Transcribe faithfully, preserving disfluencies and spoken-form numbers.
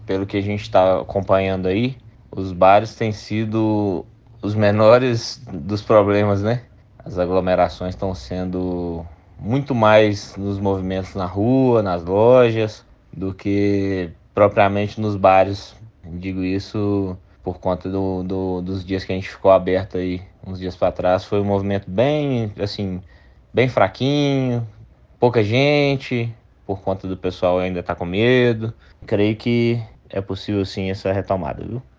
pelo que a gente está acompanhando aí, os bares têm sido os menores dos problemas, né? As aglomerações estão sendo muito mais nos movimentos na rua, nas lojas, do que propriamente nos bares. Digo isso por conta do, do- dos dias que a gente ficou aberto aí, uns dias para trás, foi um movimento bem, assim, bem fraquinho, pouca gente, por conta do pessoal ainda estar com medo. Creio que é possível sim essa retomada, viu?